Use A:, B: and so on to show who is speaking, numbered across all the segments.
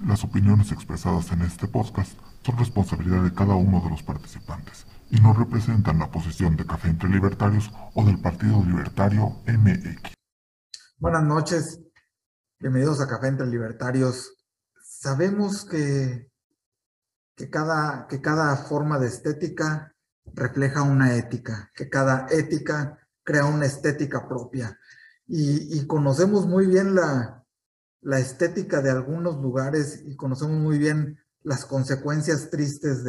A: Las opiniones expresadas en este podcast son responsabilidad de cada uno de los participantes y no representan la posición de Café Entre Libertarios o del Partido Libertario MX.
B: Buenas noches, bienvenidos a Café Entre Libertarios. Sabemos que cada forma de estética refleja una ética, que cada ética crea una estética propia. Y conocemos muy bien la estética de algunos lugares y conocemos muy bien las consecuencias tristes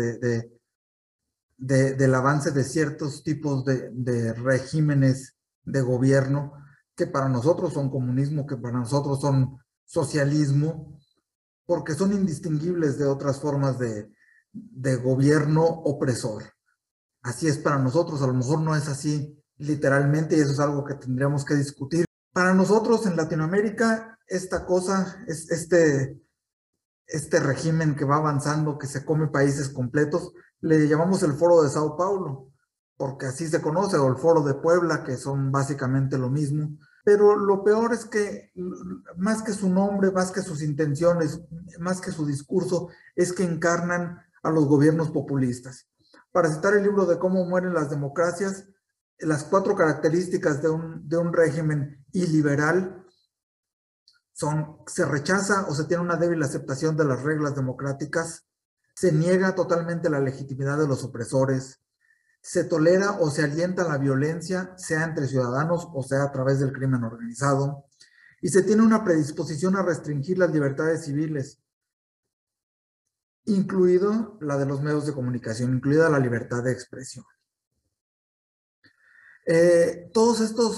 B: del avance de ciertos tipos de regímenes de gobierno que para nosotros son comunismo, que para nosotros son socialismo, porque son indistinguibles de otras formas de gobierno opresor. Así es para nosotros, a lo mejor no es así literalmente y eso es algo que tendríamos que discutir. Para nosotros en Latinoamérica, esta cosa, este régimen que va avanzando, que se come países completos, le llamamos el Foro de Sao Paulo, porque así se conoce, o el Foro de Puebla, que son básicamente lo mismo. Pero lo peor es que, más que su nombre, más que sus intenciones, más que su discurso, es que encarnan a los gobiernos populistas. Para citar el libro de Cómo mueren las democracias, las 4 características de un régimen iliberal son: se rechaza o se tiene una débil aceptación de las reglas democráticas, se niega totalmente la legitimidad de los opresores, se tolera o se alienta la violencia, sea entre ciudadanos o sea a través del crimen organizado, y se tiene una predisposición a restringir las libertades civiles, incluido la de los medios de comunicación, incluida la libertad de expresión. Todos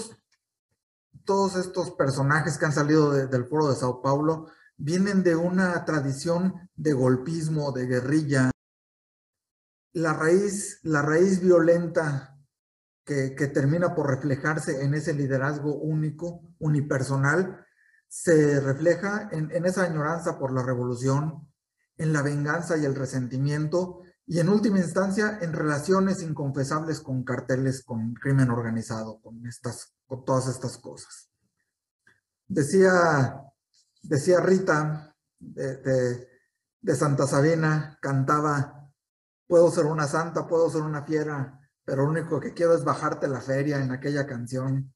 B: estos personajes que han salido del Foro de Sao Paulo vienen de una tradición de golpismo, de guerrilla. La raíz violenta que termina por reflejarse en ese liderazgo único, unipersonal, se refleja en esa añoranza por la revolución, en la venganza y el resentimiento, y en última instancia en relaciones inconfesables con carteles, con crimen organizado, con todas estas cosas. Decía Rita de Santa Sabina, cantaba: puedo ser una santa, puedo ser una fiera, pero lo único que quiero es bajarte la feria, en aquella canción.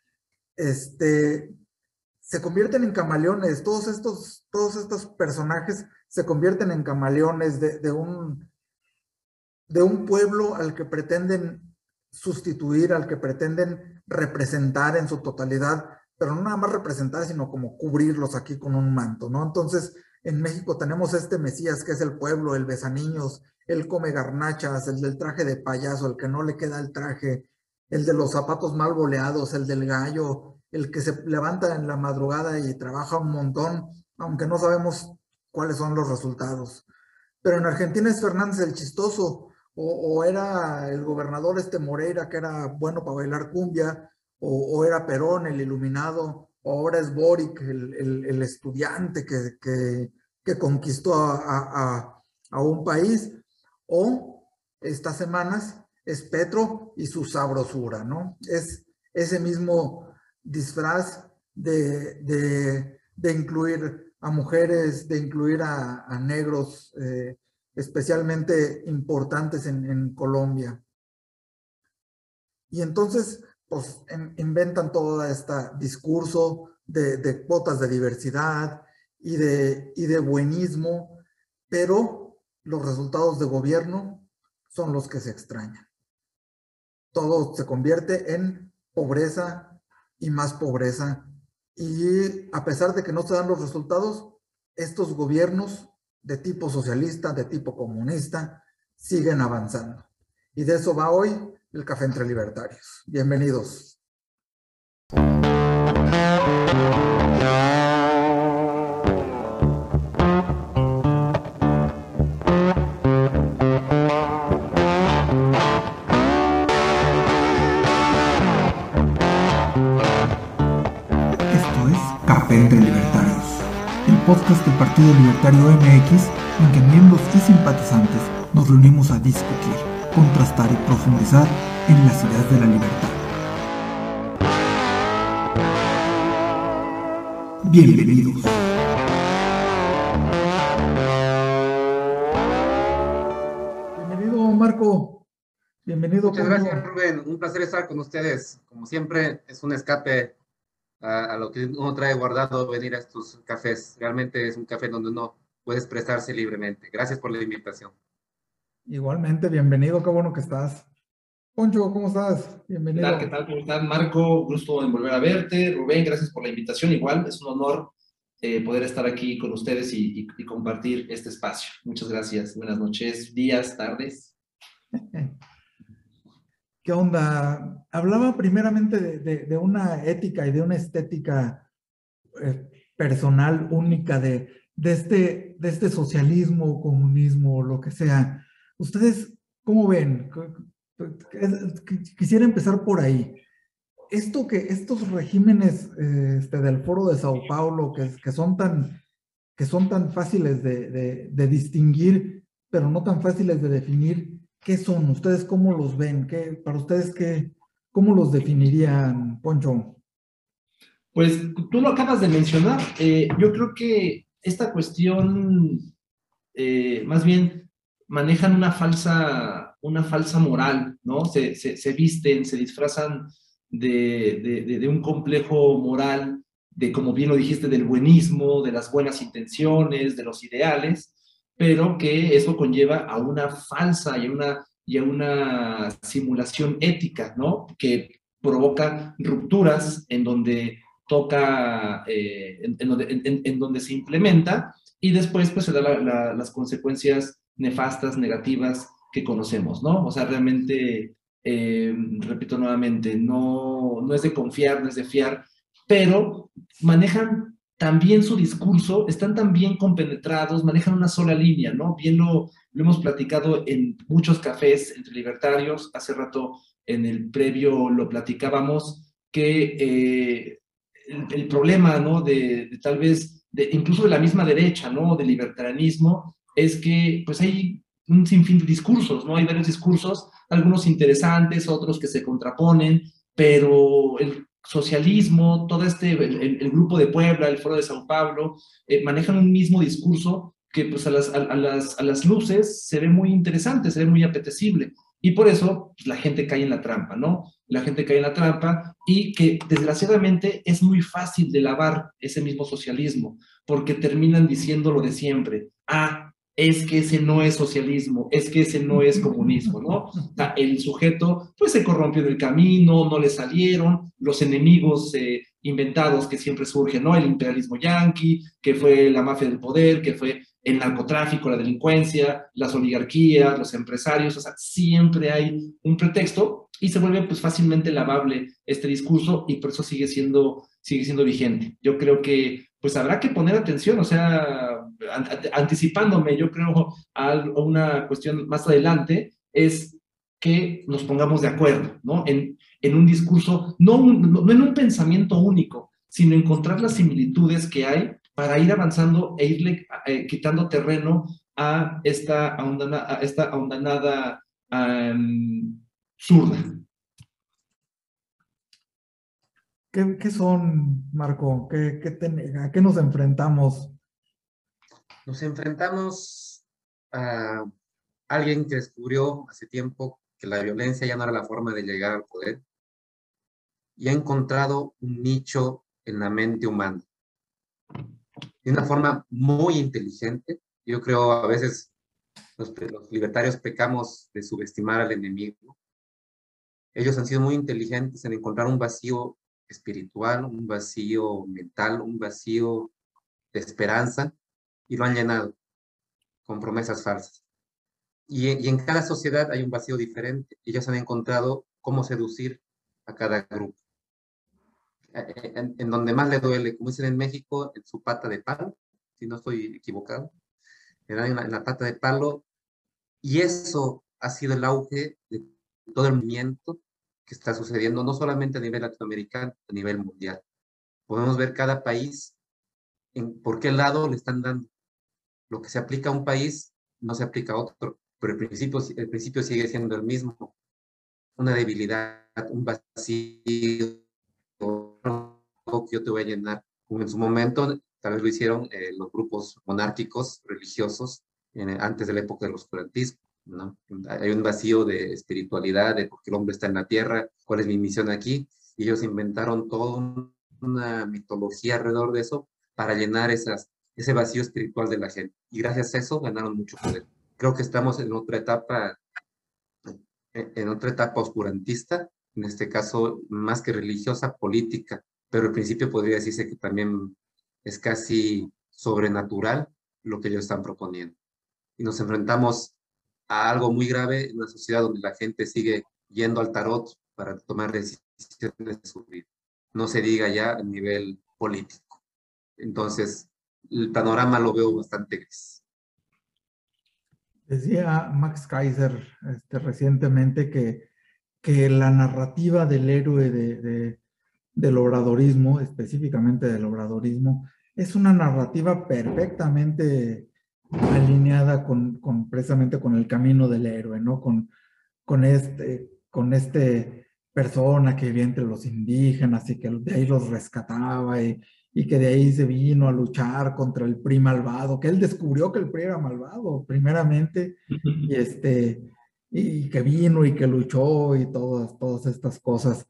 B: Se convierten en camaleones, todos estos personajes se convierten en camaleones de un pueblo al que pretenden sustituir, al que pretenden representar en su totalidad, pero no nada más representar, sino como cubrirlos aquí con un manto, ¿no? Entonces, en México tenemos este Mesías que es el pueblo, el besaniños, el come garnachas, el del traje de payaso, el que no le queda el traje, el de los zapatos mal boleados, el del gallo, el que se levanta en la madrugada y trabaja un montón, aunque no sabemos cuáles son los resultados. Pero en Argentina es Fernández el chistoso, o era el gobernador Moreira, que era bueno para bailar cumbia, o era Perón el iluminado, o ahora es Boric el estudiante que conquistó a un país, o estas semanas es Petro y su sabrosura, ¿no? Es ese mismo disfraz de incluir a mujeres, de incluir a negros, especialmente importantes en Colombia. Y entonces, pues, inventan todo este discurso de cuotas de diversidad y de buenismo, pero los resultados de gobierno son los que se extrañan. Todo se convierte en pobreza y más pobreza. Y a pesar de que no se dan los resultados, estos gobiernos de tipo socialista, de tipo comunista, siguen avanzando. Y de eso va hoy el Café Entre Libertarios. Bienvenidos.
C: Esto es Café Entre Libertarios, el podcast del Partido Libertario MX, en que miembros y simpatizantes nos reunimos a discutir, contrastar y profundizar en las ideas de la libertad. Bienvenidos.
B: Bienvenido,
D: Muchas gracias,
B: Poncho.
D: Rubén. Un placer estar con ustedes. Como siempre, es un escape a lo que uno trae guardado venir a estos cafés. Realmente es un café donde uno puede expresarse libremente. Gracias por la invitación.
B: Igualmente, bienvenido, qué bueno que estás. Poncho, ¿cómo estás?
E: ¿Qué tal? ¿Qué
B: Bienvenido.
E: tal? ¿Cómo estás, Marco? Gusto en volver a verte. Rubén, gracias por la invitación. Igual, es un honor poder estar aquí con ustedes y compartir este espacio. Muchas gracias. Buenas noches, días, tardes.
B: ¿Qué onda? Hablaba primeramente de una ética y de una estética personal única de este socialismo, comunismo, lo que sea. ¿Ustedes cómo ven? Quisiera empezar por ahí. Estos regímenes del Foro de Sao Paulo, que son tan fáciles de distinguir, pero no tan fáciles de definir, ¿qué son? ¿Ustedes cómo los ven? Para ustedes, cómo los definirían, Poncho?
E: Pues tú lo acabas de mencionar. Yo creo que esta cuestión, más bien, manejan una falsa moral, ¿no? Se visten, se disfrazan de un complejo moral, de, como bien lo dijiste, del buenismo, de las buenas intenciones, de los ideales, pero que eso conlleva a una falsa y a una simulación ética, ¿no? Que provoca rupturas en donde toca, en donde se implementa y después pues se dan las consecuencias nefastas, negativas que conocemos, ¿no? O sea, realmente, repito nuevamente, no es de confiar, no es de fiar, pero manejan también su discurso, están tan bien compenetrados, manejan una sola línea, ¿no? Bien lo hemos platicado en muchos cafés entre libertarios, hace rato en el previo lo platicábamos, que el problema, ¿no? De tal vez, incluso de la misma derecha, ¿no? Del libertarianismo, es que pues hay un sinfín de discursos, ¿no? Hay varios discursos, algunos interesantes, otros que se contraponen, pero el socialismo, todo el grupo de Puebla, el Foro de Sao Paulo, manejan un mismo discurso que pues a las luces se ve muy interesante, se ve muy apetecible. Y por eso pues, la gente cae en la trampa, ¿no? La gente cae en la trampa y que desgraciadamente es muy fácil de lavar ese mismo socialismo, porque terminan diciendo lo de siempre. Ah, es que ese no es socialismo, es que ese no es comunismo, ¿no? O sea, el sujeto pues se corrompió en el camino, no le salieron, los enemigos inventados que siempre surgen, ¿no? El imperialismo yanqui, que fue la mafia del poder, que fue el narcotráfico, la delincuencia, las oligarquías, los empresarios, o sea, siempre hay un pretexto y se vuelve pues fácilmente lavable este discurso y por eso sigue siendo vigente. Yo creo que pues habrá que poner atención, o sea, anticipándome, yo creo a una cuestión más adelante, es que nos pongamos de acuerdo, ¿no? En un discurso, no en un pensamiento único, sino encontrar las similitudes que hay para ir avanzando e irle quitando terreno a esta ahondanada zurda.
B: ¿Qué son, Marco? ¿A qué nos enfrentamos?
D: Nos enfrentamos a alguien que descubrió hace tiempo que la violencia ya no era la forma de llegar al poder y ha encontrado un nicho en la mente humana. De una forma muy inteligente. Yo creo a veces los libertarios pecamos de subestimar al enemigo. Ellos han sido muy inteligentes en encontrar un vacío espiritual, un vacío mental, un vacío de esperanza, y lo han llenado con promesas falsas. Y en cada sociedad hay un vacío diferente. Ellos han encontrado cómo seducir a cada grupo. En donde más le duele, como dicen en México, en su pata de palo, si no estoy equivocado, en la pata de palo, y eso ha sido el auge de todo el movimiento que está sucediendo, no solamente a nivel latinoamericano, a nivel mundial. Podemos ver cada país en por qué lado le están dando. Lo que se aplica a un país no se aplica a otro, pero el principio sigue siendo el mismo. Una debilidad, un vacío, que yo te voy a llenar. Como en su momento, tal vez lo hicieron los grupos monárquicos religiosos antes de la época del oscurantismo. ¿no? Hay un vacío de espiritualidad, de por qué el hombre está en la tierra, cuál es mi misión aquí, y ellos inventaron toda una mitología alrededor de eso para llenar ese vacío espiritual de la gente, y gracias a eso ganaron mucho poder. Creo que estamos en otra etapa oscurantista, en este caso más que religiosa, política, pero al principio podría decirse que también es casi sobrenatural lo que ellos están proponiendo. Y nos enfrentamos a algo muy grave en una sociedad donde la gente sigue yendo al tarot para tomar decisiones de su vida. No se diga ya a nivel político. Entonces, el panorama lo veo bastante gris.
B: Decía Max Kaiser recientemente que la narrativa del héroe del obradorismo, específicamente del obradorismo, es una narrativa perfectamente alineada precisamente con el camino del héroe, ¿no? Con este persona que vivía entre los indígenas y que de ahí los rescataba y que de ahí se vino a luchar contra el PRI malvado, que él descubrió que el PRI era malvado primeramente, y que vino y que luchó y todas estas cosas.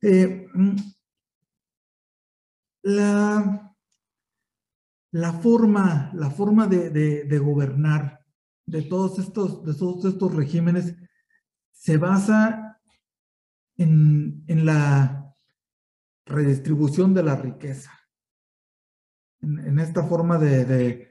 B: La forma de gobernar de todos estos regímenes se basa en la redistribución de la riqueza, en esta forma de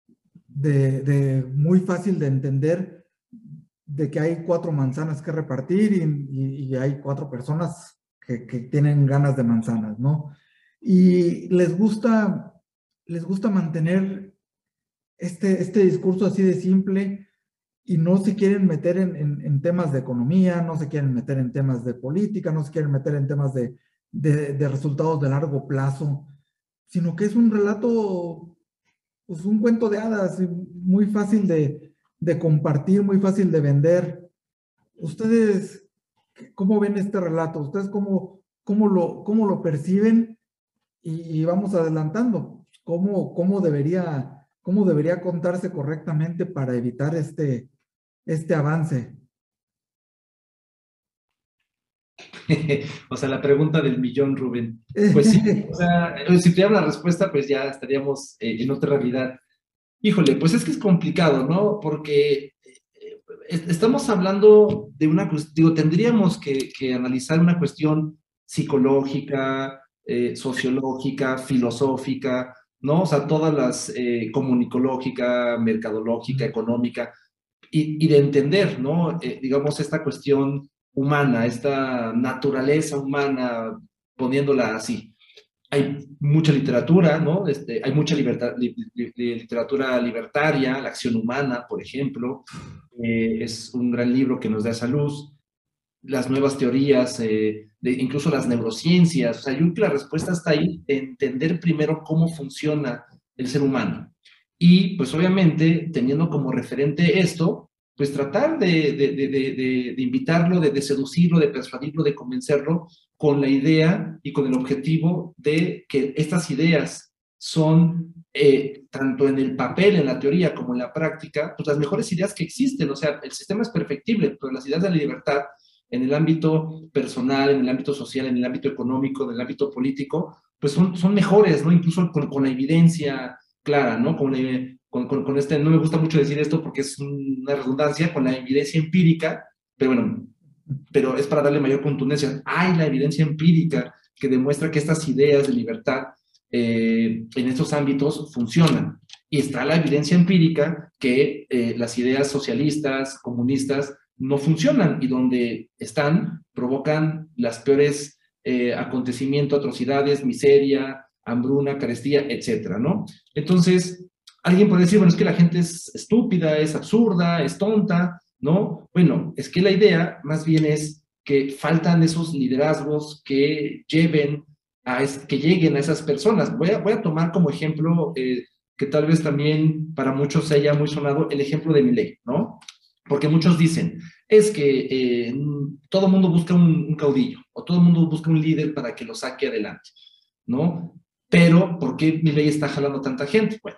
B: muy fácil de entender, de que hay 4 manzanas que repartir y hay 4 personas que tienen ganas de manzanas, ¿no? Y les gusta mantener este discurso así de simple, y no se quieren meter en temas de economía, no se quieren meter en temas de política, no se quieren meter en temas de resultados de largo plazo, sino que es un relato, pues un cuento de hadas, muy fácil de compartir, muy fácil de vender. ¿Ustedes cómo ven este relato? ¿Ustedes cómo lo perciben? Y vamos adelantando. ¿Cómo debería contarse correctamente para evitar este avance?
E: O sea, la pregunta del millón, Rubén. Pues sí, o sea, si tuviera la respuesta, pues ya estaríamos en otra realidad. Híjole, pues es que es complicado, ¿no? Porque estamos hablando de una cuestión, digo, tendríamos que analizar una cuestión psicológica, sociológica, filosófica, ¿no? O sea, todas las comunicológica, mercadológica, económica, y de entender, ¿no? Digamos, esta cuestión humana, esta naturaleza humana, poniéndola así. Hay mucha literatura, ¿no? Hay mucha literatura libertaria, La acción humana, por ejemplo, es un gran libro que nos da esa luz. Las nuevas teorías, incluso las neurociencias, o sea, yo creo que la respuesta está ahí, de entender primero cómo funciona el ser humano. Y pues obviamente, teniendo como referente esto, pues tratar de invitarlo, de seducirlo, de persuadirlo, de convencerlo con la idea y con el objetivo de que estas ideas son, tanto en el papel, en la teoría, como en la práctica, pues las mejores ideas que existen. O sea, el sistema es perfectible, pero las ideas de la libertad en el ámbito personal, en el ámbito social, en el ámbito económico, en el ámbito político, pues son mejores, ¿no? Incluso con la evidencia clara, ¿no? Con no me gusta mucho decir esto porque es una redundancia, con la evidencia empírica, pero bueno, pero es para darle mayor contundencia. Hay la evidencia empírica que demuestra que estas ideas de libertad en estos ámbitos funcionan. Y está la evidencia empírica que las ideas socialistas, comunistas, no funcionan, y donde están, provocan las peores acontecimientos, atrocidades, miseria, hambruna, carestía, etcétera, ¿no? Entonces, alguien puede decir, bueno, es que la gente es estúpida, es absurda, es tonta, ¿no? Bueno, es que la idea más bien es que faltan esos liderazgos que lleguen a esas personas. Voy a tomar como ejemplo, que tal vez también para muchos sea muy sonado, el ejemplo de Milei, ¿no? Porque muchos dicen, es que todo el mundo busca un caudillo, o todo el mundo busca un líder para que lo saque adelante, ¿no? Pero, ¿por qué Milei está jalando tanta gente? Bueno,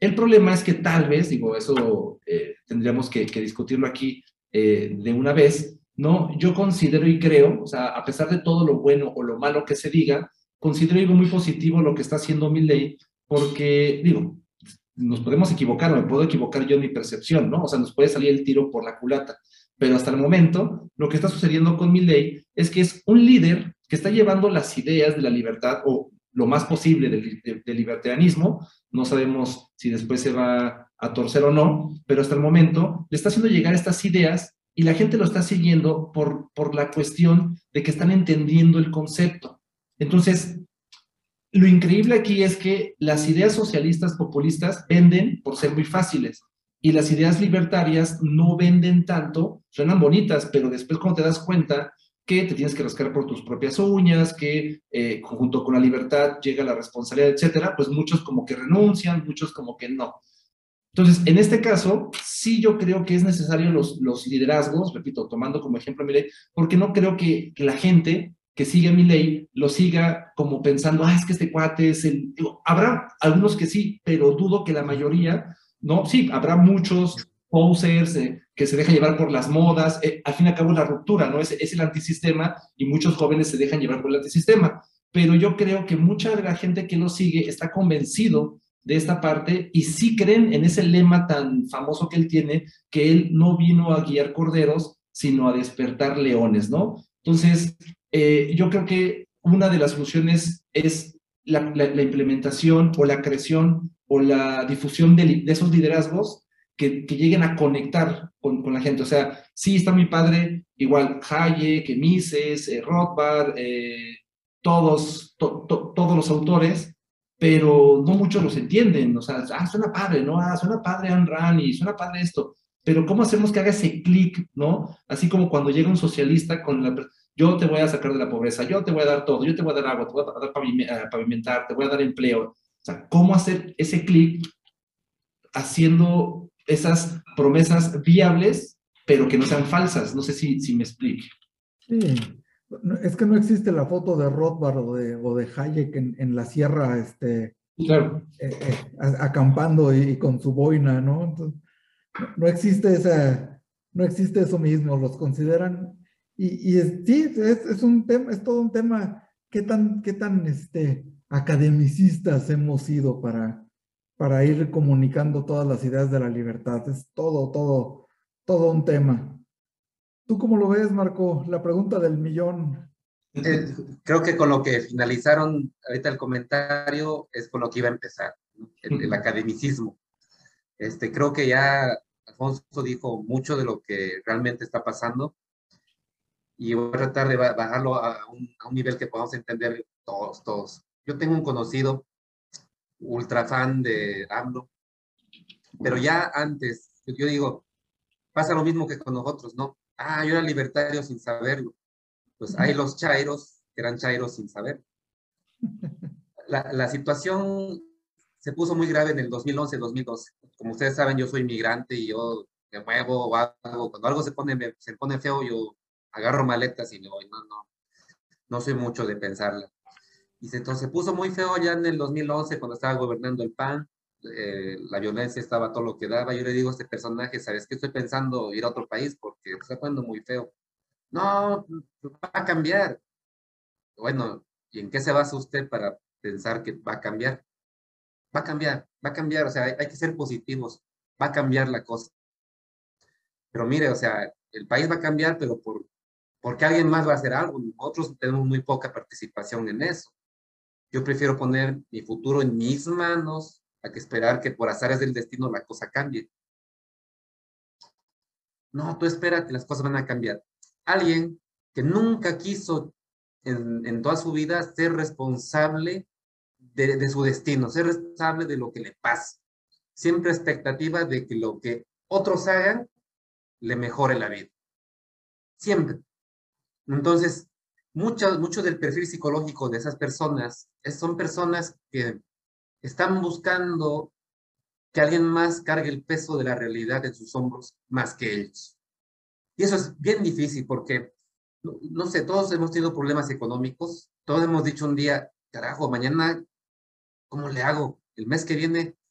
E: El problema es que tal vez, digo, eso tendríamos que discutirlo aquí de una vez, ¿no? Yo considero y creo, o sea, a pesar de todo lo bueno o lo malo que se diga, considero algo muy positivo lo que está haciendo Milei, porque, digo, nos podemos equivocar, o me puedo equivocar yo en mi percepción, ¿no? O sea, nos puede salir el tiro por la culata, pero hasta el momento, lo que está sucediendo con Milei es que es un líder que está llevando las ideas de la libertad, o lo más posible del libertarianismo. No sabemos si después se va a torcer o no, pero hasta el momento le está haciendo llegar estas ideas y la gente lo está siguiendo por la cuestión de que están entendiendo el concepto. Entonces, lo increíble aquí es que las ideas socialistas populistas venden por ser muy fáciles y las ideas libertarias no venden tanto, suenan bonitas, pero después cuando te das cuenta que te tienes que rascar por tus propias uñas, que junto con la libertad llega la responsabilidad, etcétera, pues muchos como que renuncian, muchos como que no. Entonces, en este caso, sí yo creo que es necesario los liderazgos, repito, tomando como ejemplo a Milei, porque no creo que la gente que sigue a Milei lo siga como pensando, ah, es que este cuate es el... Digo, habrá algunos que sí, pero dudo que la mayoría, ¿no? Sí, habrá muchos posers que se dejan llevar por las modas, al fin y al cabo la ruptura, ¿no? Es el antisistema y muchos jóvenes se dejan llevar por el antisistema, pero yo creo que mucha de la gente que lo sigue está convencido de esta parte y sí creen en ese lema tan famoso que él tiene, que él no vino a guiar corderos, sino a despertar leones, ¿no? Entonces, yo creo que una de las soluciones es la implementación o la creación o la difusión de esos liderazgos que lleguen a conectar con la gente. O sea, sí está muy padre, igual Hayek, Mises, Rothbard, todos los autores, pero no muchos los entienden. O sea, suena padre, ¿no? Suena padre Ayn Rand y suena padre esto, pero ¿cómo hacemos que haga ese clic, ¿no? Así como cuando llega un socialista con yo te voy a sacar de la pobreza, yo te voy a dar todo, yo te voy a dar agua, te voy a dar pavimentar, te voy a dar empleo. O sea, ¿cómo hacer ese clic haciendo esas promesas viables, pero que no sean falsas? No sé si me explique.
B: Sí, es que no existe la foto de Rothbard o de Hayek en la sierra,
E: Claro.
B: Acampando y con su boina, ¿no? Entonces, no existe no existe eso mismo, los consideran, sí, es un tema, es todo un tema, qué tan academicistas hemos sido para ir comunicando todas las ideas de la libertad. Es todo un tema. ¿Tú cómo lo ves, Marco? La pregunta del millón.
D: Creo que con lo que finalizaron ahorita el comentario es con lo que iba a empezar, ¿no? El academicismo. Creo que ya Alfonso dijo mucho de lo que realmente está pasando y voy a tratar de bajarlo a un nivel que podamos entender todos. Yo tengo un conocido, ultra fan de AMLO, pero ya antes, yo digo, pasa lo mismo que con nosotros, ¿no? Yo era libertario sin saberlo. Pues hay los chairos que eran chairos sin saber. La situación se puso muy grave en el 2011-2012. Como ustedes saben, yo soy inmigrante y yo me muevo o algo. Cuando algo se pone feo, yo agarro maletas y me voy. No soy mucho de pensarla. Y entonces se puso muy feo ya en el 2011 cuando estaba gobernando el PAN. La violencia estaba todo lo que daba. Yo le digo a este personaje, ¿sabes qué? Estoy pensando ir a otro país porque se está poniendo muy feo. No, va a cambiar. Bueno, ¿y en qué se basa usted para pensar que va a cambiar? Va a cambiar, o sea, hay que ser positivos, va a cambiar la cosa. Pero mire, o sea, el país va a cambiar, pero porque alguien más va a hacer algo. Nosotros tenemos muy poca participación en eso. Yo prefiero poner mi futuro en mis manos a que esperar que por azares del destino la cosa cambie. No, tú espera que las cosas van a cambiar. Alguien que nunca quiso en toda su vida ser responsable de su destino, ser responsable de lo que le pasa. Siempre expectativa de que lo que otros hagan le mejore la vida. Siempre. Entonces, mucho del perfil psicológico de esas personas son personas que están buscando que alguien más cargue el peso de la realidad en sus hombros más que ellos. Y eso es bien difícil porque, no sé, todos hemos tenido problemas económicos, todos hemos dicho un día, carajo, mañana, ¿cómo le hago? El mes que viene,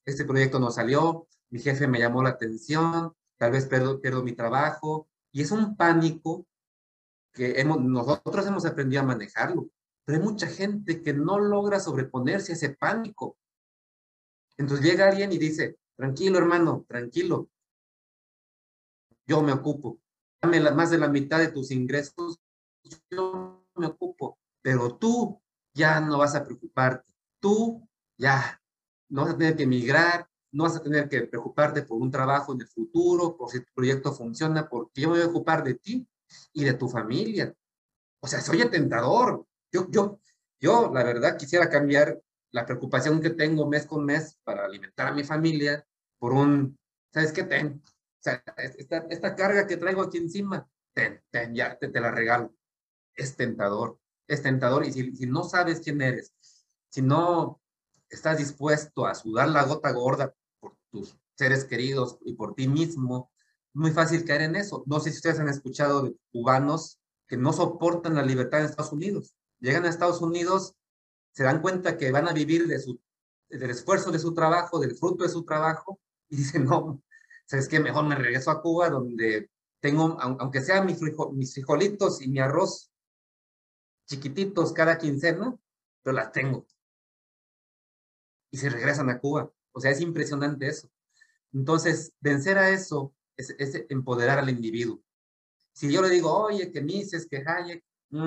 D: este proyecto no salió, mi jefe me llamó la atención, tal vez pierdo mi trabajo, y es un pánico que nosotros hemos aprendido a manejarlo, pero hay mucha gente que no logra sobreponerse a ese pánico. Entonces llega alguien y dice, tranquilo hermano, tranquilo, yo me ocupo, dame más de la mitad de tus ingresos, yo me ocupo, pero tú ya no vas a preocuparte, tú ya no vas a tener que emigrar, no vas a tener que preocuparte por un trabajo en el futuro, por si tu proyecto funciona, porque yo me voy a ocupar de ti y de tu familia. O sea, se oye tentador. Yo, la verdad, quisiera cambiar la preocupación que tengo mes con mes para alimentar a mi familia por ¿sabes qué? O sea, esta carga que traigo aquí encima, ya te la regalo. Es tentador. Y si no sabes quién eres, si no estás dispuesto a sudar la gota gorda por tus seres queridos y por ti mismo, es muy fácil caer en eso. No sé si ustedes han escuchado de cubanos que no soportan la libertad en Estados Unidos. Llegan a Estados Unidos, se dan cuenta que van a vivir del esfuerzo de su trabajo, del fruto de su trabajo, y dicen, no, ¿sabes qué? Mejor me regreso a Cuba, donde tengo, aunque sea mis frijolitos y mi arroz chiquititos cada quincena, pero las tengo. Y se regresan a Cuba. O sea, es impresionante eso. Entonces, vencer a eso es empoderar al individuo. Si yo le digo, oye, que Mises, que Hayek,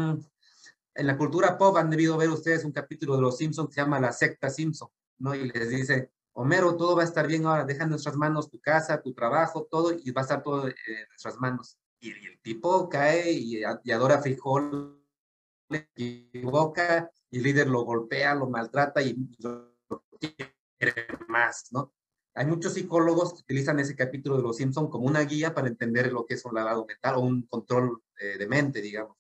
D: en la cultura pop han debido ver ustedes un capítulo de Los Simpsons que se llama La Secta Simpson, ¿no? Y les dice, Homero, todo va a estar bien ahora, deja en nuestras manos tu casa, tu trabajo, todo, y va a estar todo en nuestras manos. Y el tipo cae y adora frijol, le equivoca, y el líder lo golpea, lo maltrata y lo quiere más, ¿no? Hay muchos psicólogos que utilizan ese capítulo de Los Simpson como una guía para entender lo que es un lavado mental o un control de mente, digamos.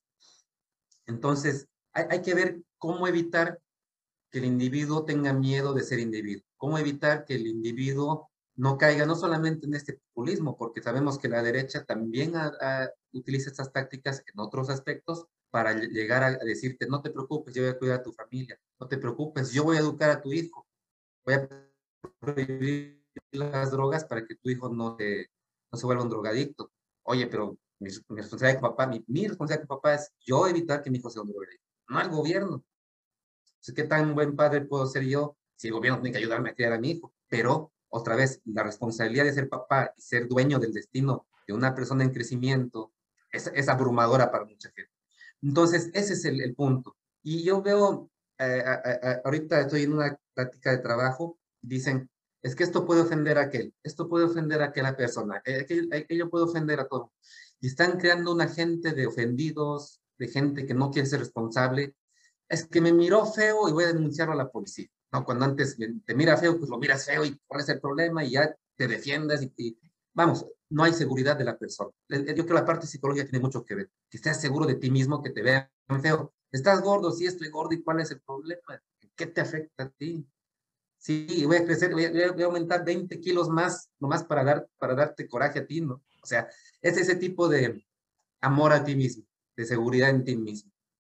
D: Entonces, hay que ver cómo evitar que el individuo tenga miedo de ser individuo, cómo evitar que el individuo no caiga no solamente en este populismo, porque sabemos que la derecha también utiliza estas tácticas en otros aspectos para llegar a decirte, no te preocupes, yo voy a cuidar a tu familia, no te preocupes, yo voy a educar a tu hijo, voy a prohibir las drogas para que tu hijo no se vuelva un drogadicto. Oye, pero mi responsabilidad como papá, mi responsabilidad como papá es yo evitar que mi hijo sea un drogadicto, no el gobierno. Entonces, ¿qué tan buen padre puedo ser yo si el gobierno tiene que ayudarme a criar a mi hijo? Pero, otra vez, la responsabilidad de ser papá y ser dueño del destino de una persona en crecimiento es abrumadora para mucha gente. Entonces, ese es el punto. Y yo veo, ahorita estoy en una práctica de trabajo, dicen, es que esto puede ofender a aquel, esto puede ofender a aquella persona, aquello puede ofender a todo. Y están creando una gente de ofendidos, de gente que no quiere ser responsable. Es que me miró feo y voy a denunciarlo a la policía. No, cuando antes te mira feo, pues lo miras feo y pones el problema y ya te defiendas vamos, no hay seguridad de la persona. Yo creo que la parte psicológica tiene mucho que ver. Que estés seguro de ti mismo, que te vean feo. ¿Estás gordo? Sí, estoy gordo. ¿Y cuál es el problema? ¿Qué te afecta a ti? Sí, voy a crecer, voy a aumentar 20 kilos más, nomás para darte coraje a ti, ¿no? O sea, es ese tipo de amor a ti mismo, de seguridad en ti mismo.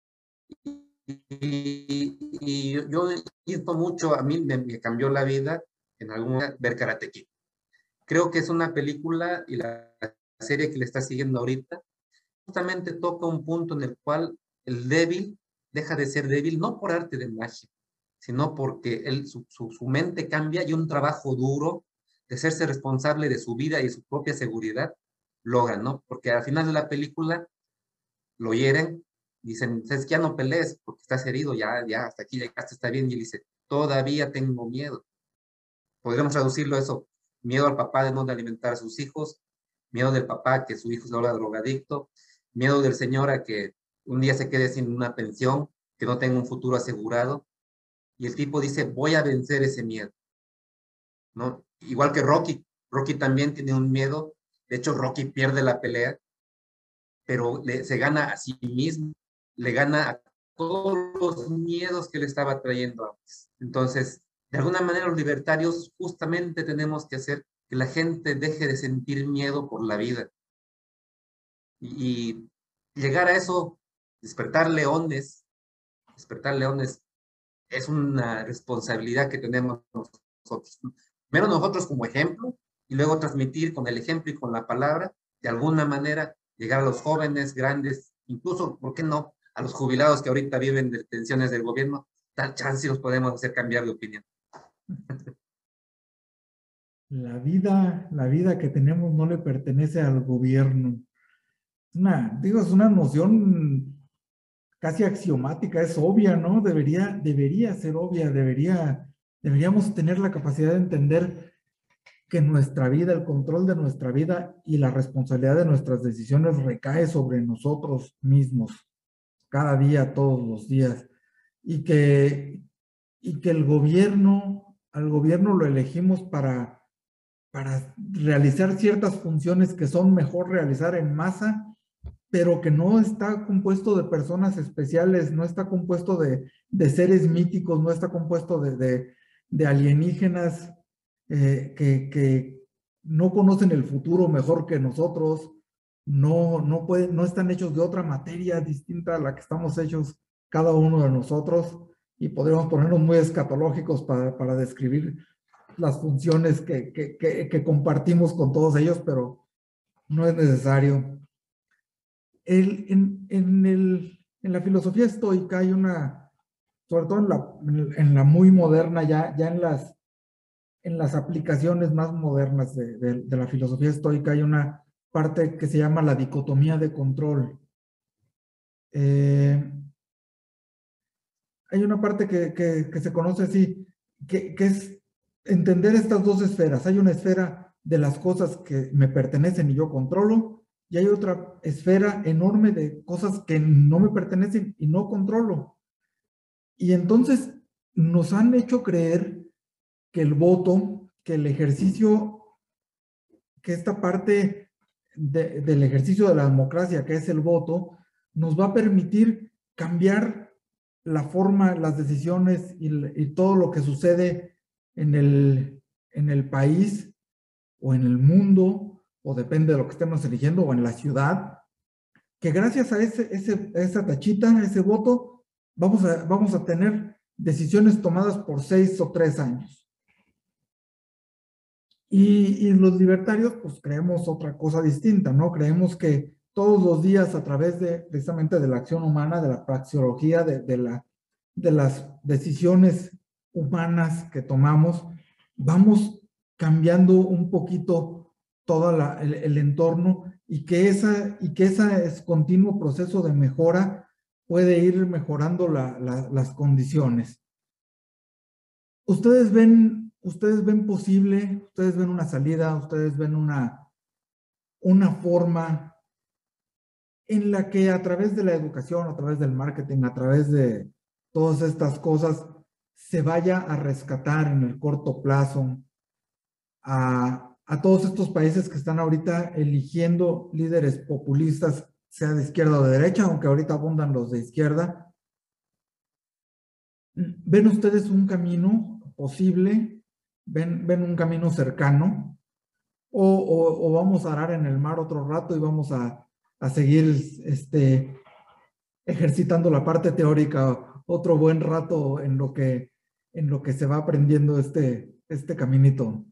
D: Y yo insto mucho, a mí me cambió la vida en algún momento ver Karate Kid. Creo que es una película y la serie que le está siguiendo ahorita justamente toca un punto en el cual el débil deja de ser débil no por arte de magia, sino porque su mente cambia y un trabajo duro de hacerse responsable de su vida y de su propia seguridad logra, ¿no? Porque al final de la película lo hieren, dicen, ¿sabes qué? Ya no pelees porque estás herido, ya hasta aquí llegaste, está bien, y él dice, todavía tengo miedo. Podríamos traducirlo eso, miedo al papá de no alimentar a sus hijos, miedo del papá que su hijo se vuelva drogadicto, miedo del señor a que un día se quede sin una pensión, que no tenga un futuro asegurado, y el tipo dice, voy a vencer ese miedo, ¿no? Igual que Rocky también tiene un miedo, de hecho Rocky pierde la pelea, pero se gana a sí mismo, le gana a todos los miedos que le estaba trayendo antes. Entonces, de alguna manera los libertarios justamente tenemos que hacer que la gente deje de sentir miedo por la vida. Y llegar a eso, despertar leones es una responsabilidad que tenemos nosotros. primero nosotros como ejemplo, y luego transmitir con el ejemplo y con la palabra, de alguna manera, llegar a los jóvenes, grandes, incluso, ¿por qué no?, a los jubilados que ahorita viven de pensiones del gobierno, tal chance y los podemos hacer cambiar de opinión.
B: La vida que tenemos no le pertenece al gobierno. Es una noción casi axiomática, es obvia, ¿no? Debería ser obvia, deberíamos tener la capacidad de entender que nuestra vida, el control de nuestra vida y la responsabilidad de nuestras decisiones recae sobre nosotros mismos, cada día, todos los días, y que al gobierno lo elegimos para realizar ciertas funciones que son mejor realizar en masa, pero que no está compuesto de personas especiales, no está compuesto de seres míticos, no está compuesto de alienígenas que no conocen el futuro mejor que nosotros, no están hechos de otra materia distinta a la que estamos hechos cada uno de nosotros, y podríamos ponernos muy escatológicos para describir las funciones que compartimos con todos ellos, pero no es necesario. En la filosofía estoica hay sobre todo en la muy moderna, ya en las aplicaciones más modernas de la filosofía estoica, hay una parte que se llama la dicotomía de control. Hay una parte que se conoce así, que es entender estas dos esferas. Hay una esfera de las cosas que me pertenecen y yo controlo, y hay otra esfera enorme de cosas que no me pertenecen y no controlo. Y entonces nos han hecho creer que el voto, que el ejercicio, que esta parte del ejercicio de la democracia, que es el voto, nos va a permitir cambiar la forma, las decisiones y todo lo que sucede en el país o en el mundo, o depende de lo que estemos eligiendo, o en la ciudad, que gracias a esa tachita, ese voto, vamos a tener decisiones tomadas por 6 o 3 años. Y los libertarios, pues creemos otra cosa distinta, ¿no? Creemos que todos los días, a través precisamente de la acción humana, de la praxeología, de las decisiones humanas que tomamos, vamos cambiando un poquito todo el entorno, y que ese continuo proceso de mejora puede ir mejorando las condiciones. Ustedes ven posible, ustedes ven una salida, ustedes ven una forma en la que a través de la educación, a través del marketing, a través de todas estas cosas, se vaya a rescatar en el corto plazo a todos estos países que están ahorita eligiendo líderes populistas, sea de izquierda o de derecha, aunque ahorita abundan los de izquierda. ¿Ven ustedes un camino posible? ¿Ven un camino cercano? ¿O vamos a arar en el mar otro rato y vamos a seguir ejercitando la parte teórica otro buen rato en lo que se va aprendiendo este caminito?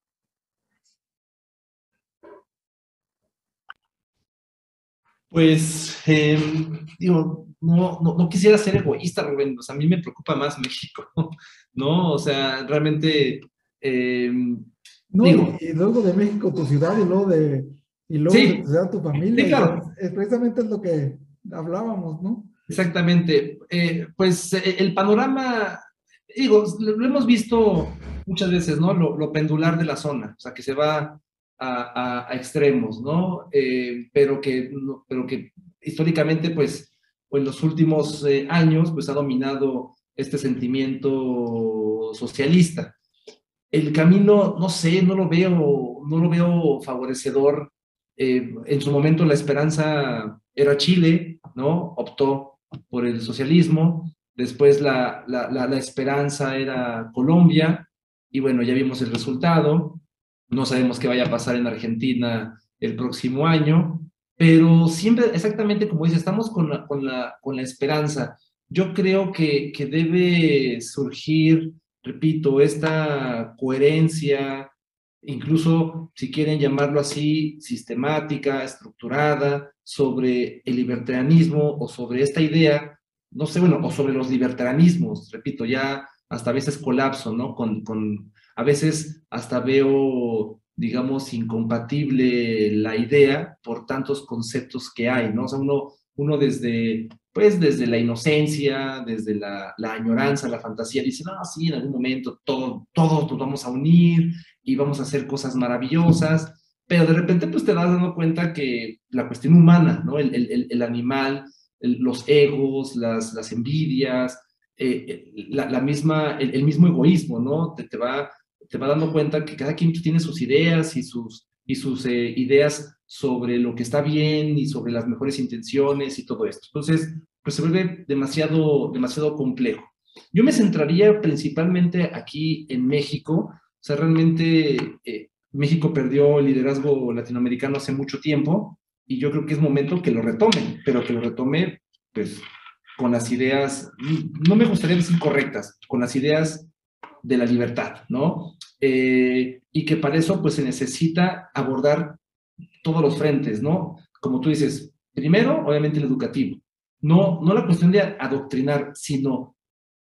E: Pues, digo, no quisiera ser egoísta, Rubén. O sea, a mí me preocupa más México, ¿no? O sea, realmente,
B: no,
E: digo,
B: y luego de México, tu ciudad, y luego de
E: sí,
B: tu ciudad, tu familia.
E: sí, claro.
B: Precisamente es lo que hablábamos, ¿no?
E: Exactamente. Pues el panorama, digo, lo hemos visto muchas veces, ¿no? Lo pendular de la zona, o sea, que se va a extremos, ¿no? Pero que históricamente, pues, o en los últimos años, pues ha dominado este sentimiento socialista. El camino, no sé, no lo veo favorecedor. En su momento la esperanza era Chile, ¿no? Optó por el socialismo. Después la esperanza era Colombia, y bueno, ya vimos el resultado. No sabemos qué vaya a pasar en Argentina el próximo año, pero siempre, exactamente como dice, estamos con la esperanza. Yo creo que debe surgir repito, esta coherencia, incluso si quieren llamarlo así, sistemática, estructurada, sobre el libertarianismo o sobre esta idea, no sé, bueno, o sobre los libertarianismos, repito, ya hasta a veces colapso, ¿no? A veces hasta veo, digamos, incompatible la idea por tantos conceptos que hay, ¿no? O sea, uno desde, pues desde la inocencia, desde la añoranza, la fantasía, dice, no, sí, en algún momento todos nos vamos a unir y vamos a hacer cosas maravillosas, pero de repente pues te das dando cuenta que la cuestión humana, ¿no? El animal, los egos, las envidias, el mismo egoísmo, ¿no? Te va dando cuenta que cada quien tiene sus ideas y sus ideas sobre lo que está bien y sobre las mejores intenciones y todo esto. Entonces, pues se vuelve demasiado complejo. Yo me centraría principalmente aquí en México. O sea, realmente México perdió el liderazgo latinoamericano hace mucho tiempo y yo creo que es momento que lo retome, pero que lo retome, pues, con las ideas, no me gustaría decir correctas, con las ideas de la libertad, ¿no? Y que para eso, pues, se necesita abordar todos los frentes, ¿no? Como tú dices, primero, obviamente, el educativo. No la cuestión de adoctrinar, sino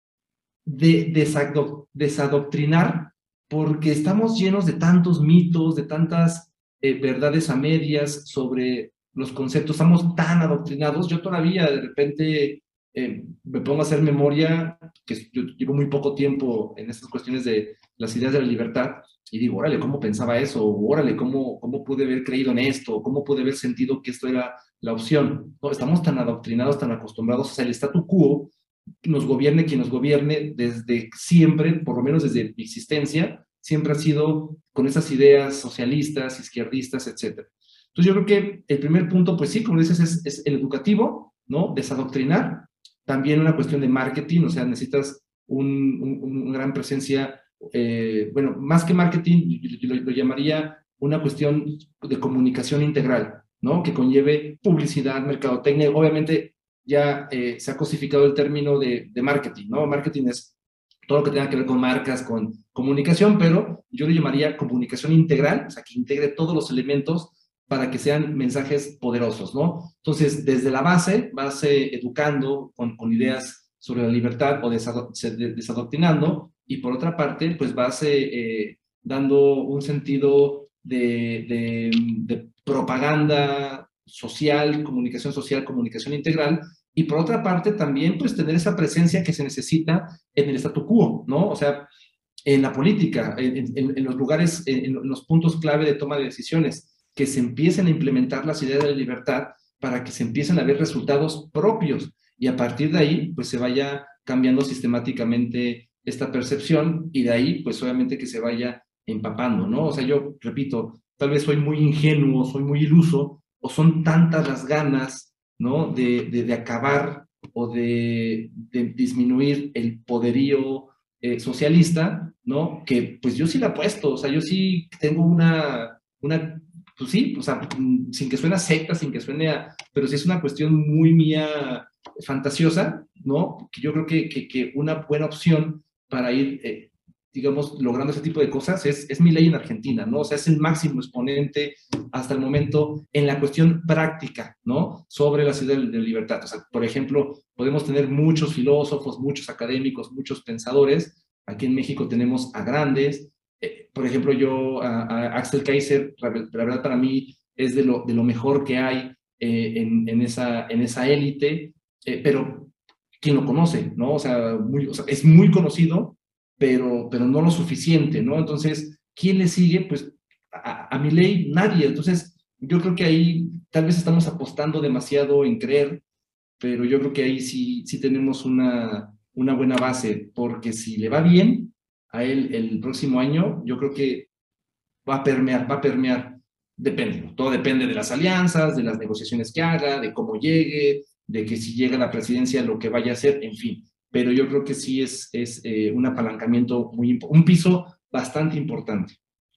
E: de desadoctrinar, porque estamos llenos de tantos mitos, de tantas verdades a medias sobre los conceptos, estamos tan adoctrinados. Yo todavía de repente me pongo a hacer memoria, que yo llevo muy poco tiempo en estas cuestiones de las ideas de la libertad, y digo, órale, ¿cómo pensaba eso? Órale, ¿cómo pude haber creído en esto? ¿Cómo pude haber sentido que esto era la opción? No, estamos tan adoctrinados, tan acostumbrados, o sea, el statu quo, nos gobierne quien nos gobierne, desde siempre, por lo menos desde mi existencia, siempre ha sido con esas ideas socialistas, izquierdistas, etc. Entonces yo creo que el primer punto, pues sí, como dices, es el educativo, ¿no? Desadoctrinar. También una cuestión de marketing, o sea, necesitas una gran presencia, bueno, más que marketing, yo lo llamaría una cuestión de comunicación integral, ¿no? Que conlleve publicidad, mercadotecnia, obviamente ya se ha cosificado el término de marketing, ¿no? Marketing es todo lo que tenga que ver con marcas, con comunicación, pero yo le llamaría comunicación integral, o sea, que integre todos los elementos para que sean mensajes poderosos, ¿no? Entonces, desde la base, vas educando con ideas sobre la libertad o desadoctrinando, y por otra parte, pues vas dando un sentido de propaganda social, comunicación integral, y por otra parte también pues tener esa presencia que se necesita en el statu quo, ¿no? O sea, en la política, en los lugares, en los puntos clave de toma de decisiones, que se empiecen a implementar las ideas de la libertad para que se empiecen a ver resultados propios y a partir de ahí pues se vaya cambiando sistemáticamente esta percepción y de ahí pues obviamente que se vaya empapando, ¿no? O sea, yo repito, tal vez soy muy ingenuo, soy muy iluso, o son tantas las ganas, ¿no? De acabar o de disminuir el poderío socialista, ¿no? Que pues yo sí la apuesto, o sea, yo sí tengo pues sí, o sea, sin que suene a secta, sin que suene a, pero sí es una cuestión muy mía fantasiosa, ¿no? Que yo creo que una buena opción para ir, digamos, logrando ese tipo de cosas es Milei en Argentina, ¿no? O sea, es el máximo exponente hasta el momento en la cuestión práctica, ¿no? Sobre la ciudad de libertad. O sea, por ejemplo, podemos tener muchos filósofos, muchos académicos, muchos pensadores. Aquí en México tenemos a grandes. Por ejemplo, a Axel Kaiser, la verdad para mí es de lo mejor que hay en esa élite, pero ¿quién lo conoce? ¿No? O sea, es muy conocido, pero no lo suficiente, ¿no? Entonces, ¿quién le sigue? Pues a Milei nadie. Entonces, yo creo que ahí tal vez estamos apostando demasiado en creer, pero yo creo que ahí sí tenemos una buena base, porque si le va bien a él el próximo año, yo creo que va a permear, depende, todo depende de las alianzas, de las negociaciones que haga, de cómo llegue, de que si llega a la presidencia lo que vaya a hacer, en fin, pero yo creo que sí es un apalancamiento un piso bastante importante.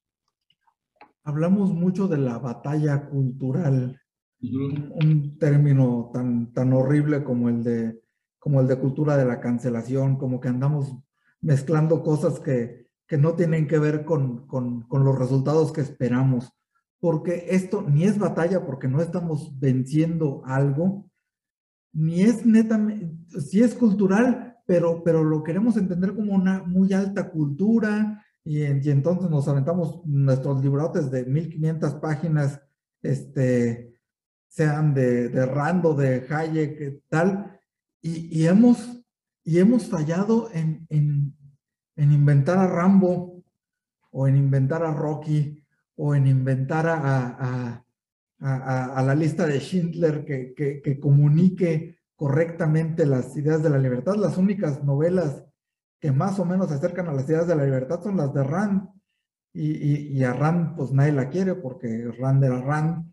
B: Hablamos mucho de la batalla cultural, un término tan horrible como el de cultura de la cancelación, como que andamos mezclando cosas que no tienen que ver con los resultados que esperamos. Porque esto ni es batalla porque no estamos venciendo algo, ni es netamente, sí es cultural, pero lo queremos entender como una muy alta cultura y entonces nos aventamos nuestros librotes de 1500 páginas, sean de Rando, de Hayek, tal, y hemos fallado en inventar a Rambo, o en inventar a Rocky, o en inventar a la lista de Schindler que comunique correctamente las ideas de la libertad. Las únicas novelas que más o menos se acercan a las ideas de la libertad son las de Rand, y a Rand pues nadie la quiere porque Rand era Rand,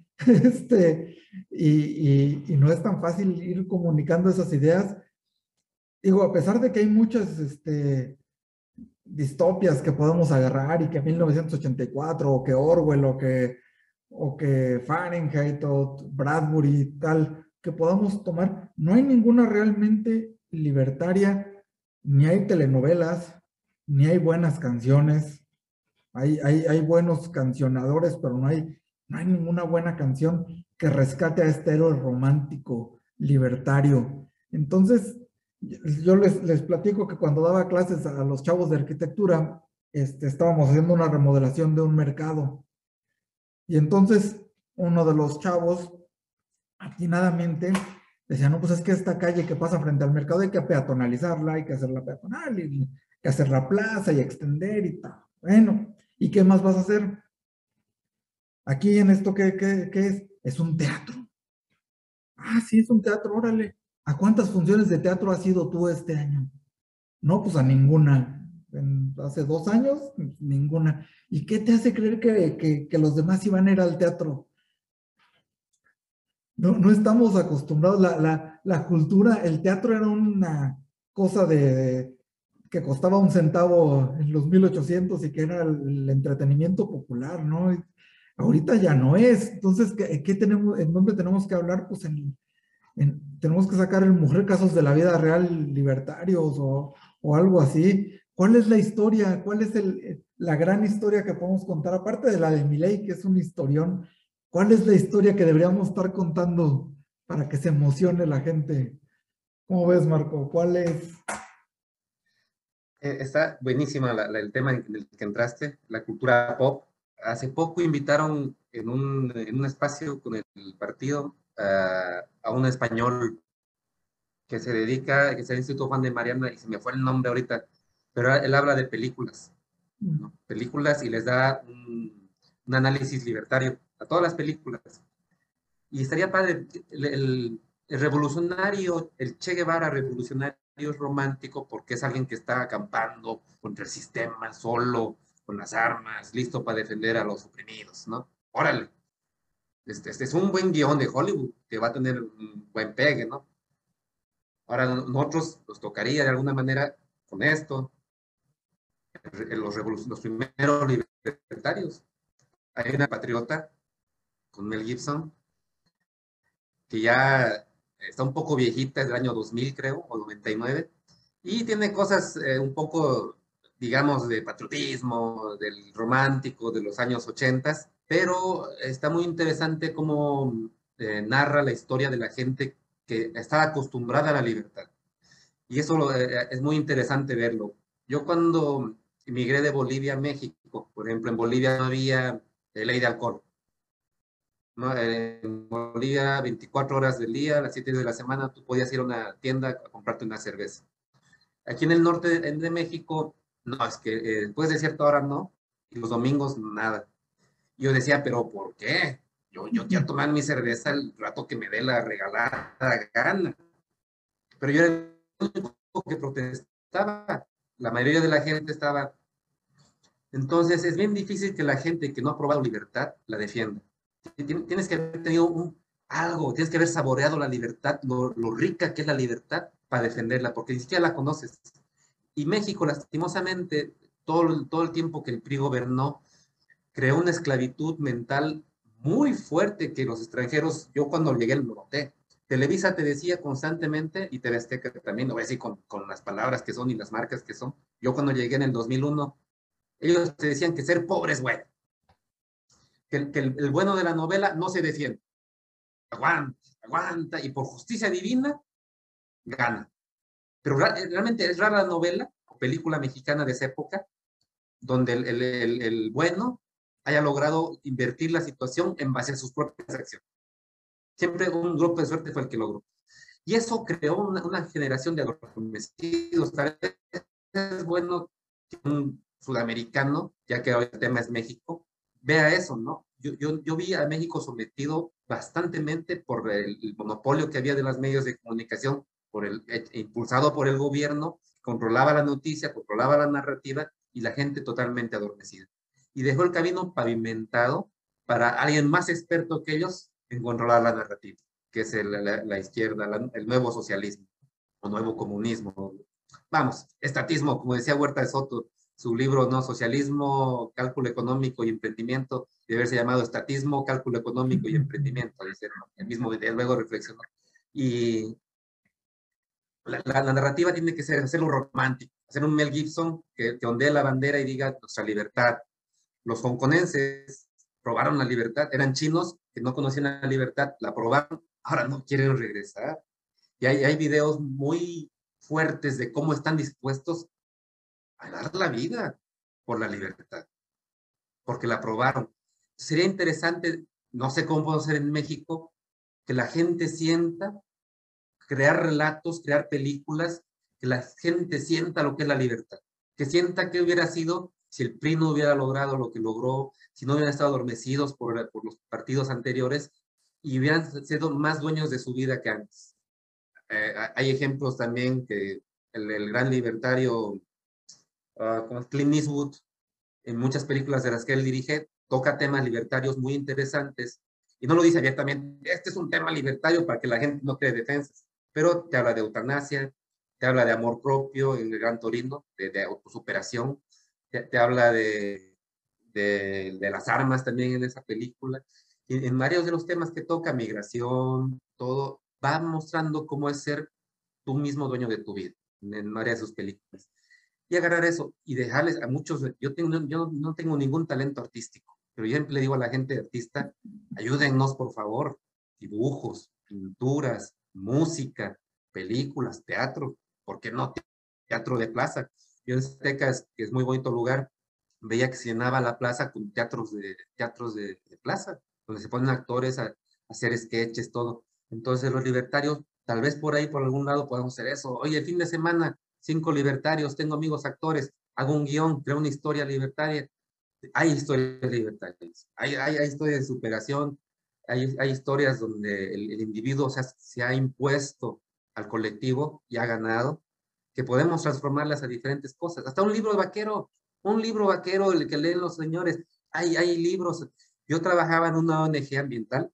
B: y no es tan fácil ir comunicando esas ideas. Digo, a pesar de que hay muchas distopias que podemos agarrar y que 1984 o que Orwell o que Fahrenheit o Bradbury y tal, que podamos tomar, no hay ninguna realmente libertaria, ni hay telenovelas, ni hay buenas canciones, hay buenos cancionadores, pero no hay ninguna buena canción que rescate a este héroe romántico, libertario. Entonces, yo les platico que cuando daba clases a los chavos de arquitectura, estábamos haciendo una remodelación de un mercado. Y entonces uno de los chavos, atinadamente, decía, no, pues es que esta calle que pasa frente al mercado hay que peatonalizarla, hay que hacerla peatonal, y hay que hacer la plaza y extender y tal. Bueno, ¿y qué más vas a hacer? Aquí en esto, ¿qué es? Es un teatro. Ah, sí, es un teatro, órale. ¿A cuántas funciones de teatro has ido tú este año? No, pues a ninguna. Hace 2 años, ninguna. ¿Y qué te hace creer que los demás iban a ir al teatro? No estamos acostumbrados. La cultura, el teatro era una cosa que costaba 1 centavo en los 1800 y que era el entretenimiento popular, ¿no? Y ahorita ya no es. Entonces, ¿qué tenemos, en dónde tenemos que hablar? Pues tenemos que sacar el Mujer Casos de la Vida Real Libertarios o algo así. ¿Cuál es la historia? ¿Cuál es la gran historia que podemos contar? Aparte de la de Milei, que es un historión, ¿cuál es la historia que deberíamos estar contando para que se emocione la gente? ¿Cómo ves, Marco? ¿Cuál es?
D: Está buenísima el tema en el que entraste, la cultura pop. Hace poco invitaron en un espacio con el partido a un español que se dedica, que es el Instituto Juan de Mariana, y se me fue el nombre ahorita, pero él habla de películas, ¿no? Películas, y les da un análisis libertario a todas las películas. Y estaría padre, el revolucionario, el Che Guevara revolucionario es romántico porque es alguien que está acampando contra el sistema, solo, con las armas, listo para defender a los oprimidos, ¿no? Órale, este es un buen guión de Hollywood que va a tener un buen pegue, ¿no? Ahora nosotros nos tocaría de alguna manera con esto, los primeros libertarios. Hay una patriota con Mel Gibson que ya está un poco viejita, es del año 2000 creo, o 99, y tiene cosas un poco, digamos, de patriotismo, del romántico de los años 80, pero está muy interesante cómo narra la historia de la gente que está acostumbrada a la libertad. Y eso es muy interesante verlo. Yo cuando emigré de Bolivia a México, por ejemplo, en Bolivia no había ley de alcohol, ¿no? En Bolivia, 24 horas del día, a las 7 de la semana, tú podías ir a una tienda a comprarte una cerveza. Aquí en el norte de México, no, es que después de cierta hora no, y los domingos nada. Yo decía, pero ¿por qué? Yo quiero tomar mi cerveza el rato que me dé la regalada gana. Pero yo era el único que protestaba. La mayoría de la gente estaba. Entonces es bien difícil que la gente que no ha probado libertad la defienda. Tienes que haber tenido algo, tienes que haber saboreado la libertad, lo rica que es la libertad para defenderla, porque ni siquiera la conoces. Y México, lastimosamente, todo el tiempo que el PRI gobernó, creó una esclavitud mental muy fuerte que los extranjeros, yo cuando llegué lo noté, Televisa te decía constantemente, y TV Azteca también, lo voy a decir con las palabras que son y las marcas que son. Yo cuando llegué en el 2001, ellos te decían que ser pobre es bueno, que el bueno de la novela no se defiende. Aguanta, aguanta, y por justicia divina, gana. Pero realmente es rara la novela o película mexicana de esa época donde el bueno haya logrado invertir la situación en base a sus propias acciones. Siempre un golpe de suerte fue el que logró. Y eso creó una generación de adormecidos. Tal vez es bueno que un sudamericano, ya que hoy el tema es México, vea eso, ¿no? Yo vi a México sometido bastantemente por el monopolio que había de los medios de comunicación, impulsado por el gobierno, controlaba la noticia, controlaba la narrativa, y la gente totalmente adormecida. Y dejó el camino pavimentado para alguien más experto que ellos en controlar la narrativa, que es la izquierda, el nuevo socialismo o nuevo comunismo. Vamos, estatismo, como decía Huerta de Soto, su libro, ¿no? Socialismo, cálculo económico y emprendimiento, debe haberse llamado estatismo, cálculo económico y emprendimiento, dice, ¿no? El mismo luego reflexionó. Y la narrativa tiene que ser, hacerlo romántico, hacer un Mel Gibson que ondee la bandera y diga nuestra libertad. Los hongkonenses probaron la libertad, eran chinos que no conocían la libertad, la probaron, ahora no quieren regresar. Y hay videos muy fuertes de cómo están dispuestos a dar la vida por la libertad, porque la probaron. Sería interesante, no sé cómo puedo hacer en México, que la gente sienta, crear relatos, crear películas, que la gente sienta lo que es la libertad, que sienta que hubiera sido si el PRI no hubiera logrado lo que logró, si no hubieran estado adormecidos por los partidos anteriores y hubieran sido más dueños de su vida que antes. Hay ejemplos también que el gran libertario Clint Eastwood, en muchas películas de las que él dirige, toca temas libertarios muy interesantes y no lo dice abiertamente, este es un tema libertario para que la gente no cree defensas, pero te habla de eutanasia, te habla de amor propio en el Gran Torino, de autosuperación, te habla de las armas también en esa película. Y en varios de los temas que toca, migración, todo, va mostrando cómo es ser tú mismo dueño de tu vida, en varias de sus películas. Y agarrar eso y dejarles a muchos, yo no tengo ningún talento artístico, pero yo le digo a la gente artista, ayúdennos por favor, dibujos, pinturas, música, películas, teatro, ¿por qué no teatro de plaza? Yo en Aztecas, que es muy bonito lugar, veía que se llenaba la plaza con teatros de plaza, donde se ponen actores a hacer sketches, todo. Entonces los libertarios, tal vez por ahí, por algún lado podemos hacer eso. Oye, el fin de semana, 5 libertarios, tengo amigos actores, hago un guión, creo una historia libertaria. Hay historias libertarias, hay historias de superación, hay historias donde el individuo se ha impuesto al colectivo y ha ganado, que podemos transformarlas a diferentes cosas. Hasta un libro vaquero, el que leen los señores. Hay libros. Yo trabajaba en una ONG ambiental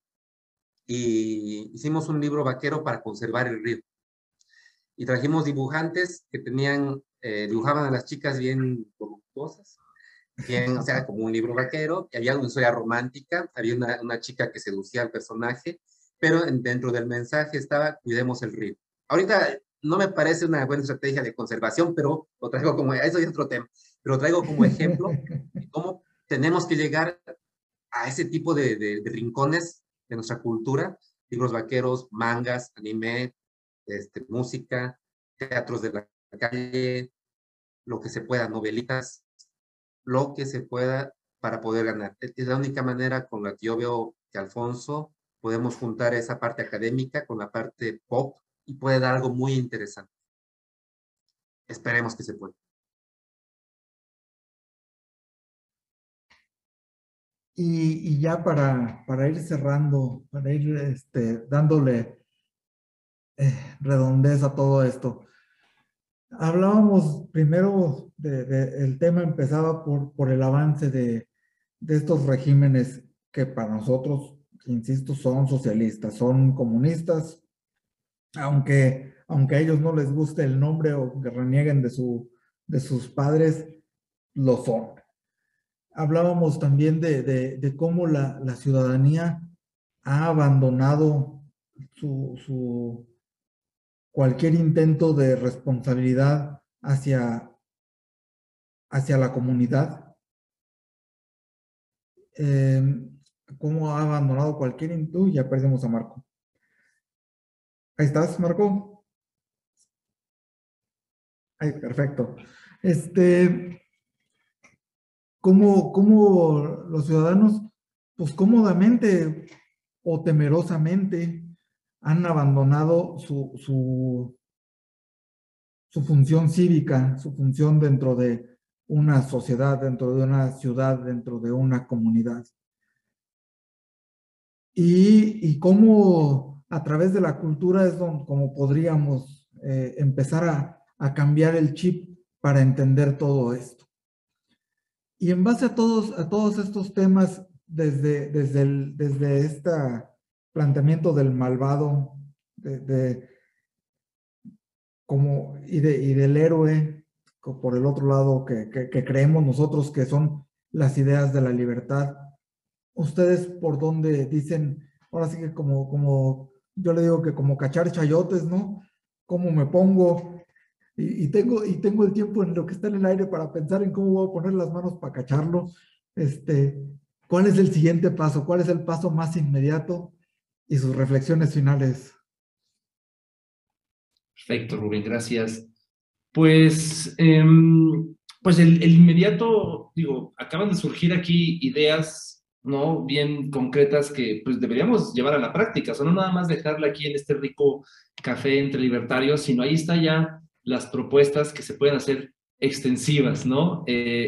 D: y hicimos un libro vaquero para conservar el río. Y trajimos dibujantes que dibujaban a las chicas bien voluptuosas, bien, o sea, como un libro vaquero, y había una historia romántica, había una chica que seducía al personaje, pero dentro del mensaje estaba, cuidemos el río. Ahorita no me parece una buena estrategia de conservación, pero lo traigo como, eso es otro tema, pero lo traigo como ejemplo de cómo tenemos que llegar a ese tipo de rincones de nuestra cultura, libros vaqueros, mangas, anime, música, teatros de la calle, lo que se pueda, novelitas, lo que se pueda para poder ganar. Es la única manera con la que yo veo que Alfonso podemos juntar esa parte académica con la parte pop y puede dar algo muy interesante. Esperemos que se pueda.
C: Y ya para ir cerrando, para ir dándole redondez a todo esto. Hablábamos primero el tema empezaba por el avance de estos regímenes que para nosotros, insisto, son socialistas, son comunistas, aunque a ellos no les guste el nombre o que renieguen de sus padres, lo son. Hablábamos también de cómo la ciudadanía ha abandonado
B: cualquier intento de responsabilidad hacia la comunidad. ¿Cómo ha abandonado cualquier intento? Ya perdimos a Marco. Ahí estás, Marco. Ahí, perfecto. ¿Cómo los ciudadanos, pues cómodamente o temerosamente, han abandonado su función cívica, su función dentro de una sociedad, dentro de una ciudad, dentro de una comunidad? Y cómo a través de la cultura es como podríamos empezar a cambiar el chip para entender todo esto. Y en base a todos estos temas, desde este planteamiento del malvado y del héroe, por el otro lado, que creemos nosotros que son las ideas de la libertad, ustedes por dónde dicen, ahora sí que como yo le digo que como cachar chayotes, ¿no? ¿Cómo me pongo? Y tengo el tiempo en lo que está en el aire para pensar en cómo voy a poner las manos para cacharlo. ¿Cuál es el siguiente paso? ¿Cuál es el paso más inmediato? Y sus reflexiones finales.
E: Perfecto, Rubén, gracias. Pues el inmediato, digo, acaban de surgir aquí ideas, ¿no? Bien concretas que pues deberíamos llevar a la práctica, o sea, no nada más dejarla aquí en este rico café entre libertarios, sino ahí está ya las propuestas que se pueden hacer extensivas, ¿no?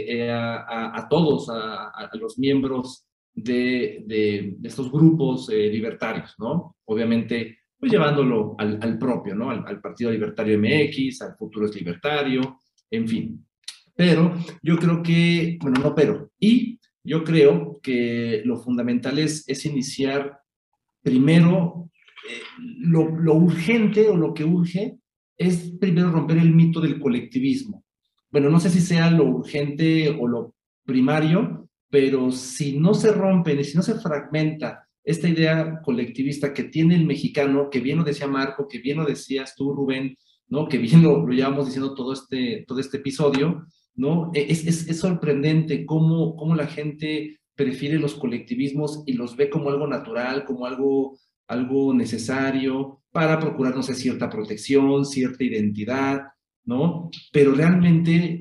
E: A todos, a los miembros de estos grupos libertarios, ¿no? Obviamente, pues llevándolo al propio, ¿no? Al Partido Libertario MX, al Futuro es Libertario, en fin. Pero yo creo que, bueno, no pero, y yo creo que lo fundamental es iniciar primero, lo urgente o lo que urge es primero romper el mito del colectivismo. Bueno, no sé si sea lo urgente o lo primario, pero si no se rompe, si no se fragmenta esta idea colectivista que tiene el mexicano, que bien lo decía Marco, que bien lo decías tú, Rubén, ¿no? Que bien lo llevamos diciendo todo este episodio, ¿no? Es sorprendente cómo la gente prefiere los colectivismos y los ve como algo natural, como algo necesario para procurar, no sé, cierta protección, cierta identidad, ¿no? Pero realmente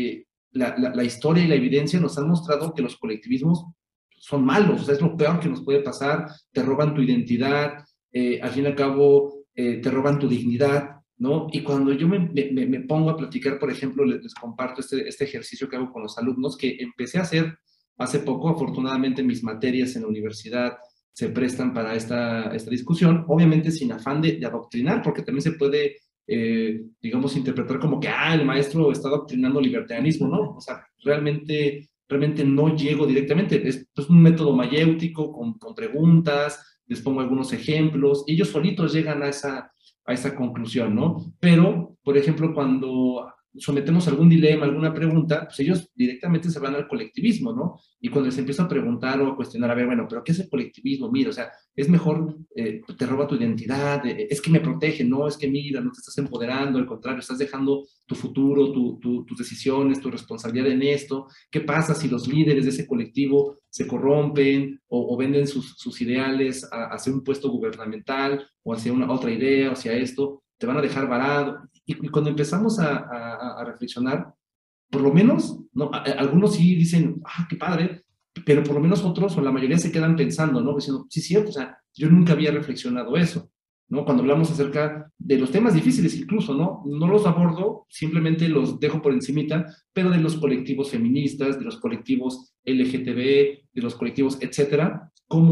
E: la historia y la evidencia nos han mostrado que los colectivismos son malos, o sea, es lo peor que nos puede pasar, te roban tu identidad, al fin y al cabo te roban tu dignidad, ¿no? Y cuando yo me pongo a platicar, por ejemplo, les comparto este ejercicio que hago con los alumnos, que empecé a hacer hace poco, afortunadamente mis materias en la universidad se prestan para esta discusión, obviamente sin afán de adoctrinar, porque también se puede, digamos, interpretar como que, el maestro está adoctrinando libertarianismo, ¿no? O sea, realmente no llego directamente, es un método mayéutico con preguntas, les pongo algunos ejemplos, y ellos solitos llegan a esa conclusión, ¿no? Pero, por ejemplo, cuando sometemos algún dilema, alguna pregunta, pues ellos directamente se van al colectivismo, ¿no? Y cuando les empiezo a preguntar o a cuestionar, a ver, bueno, ¿pero qué es el colectivismo? Mira, o sea, es mejor, te roba tu identidad, es que me protege, no, es que mira, no te estás empoderando, al contrario, estás dejando tu futuro, tus decisiones, tu responsabilidad en esto. ¿Qué pasa si los líderes de ese colectivo se corrompen o venden sus ideales hacia un puesto gubernamental o hacia una otra idea, o hacia esto? Te van a dejar varado. Y cuando empezamos a reflexionar, por lo menos, ¿no? Algunos sí dicen, qué padre, pero por lo menos otros o la mayoría se quedan pensando, ¿no? Diciendo, sí, cierto, o sea, yo nunca había reflexionado eso, ¿no? Cuando hablamos acerca de los temas difíciles incluso, ¿no? No los abordo, simplemente los dejo por encimita, pero de los colectivos feministas, de los colectivos LGTB, de los colectivos, etcétera,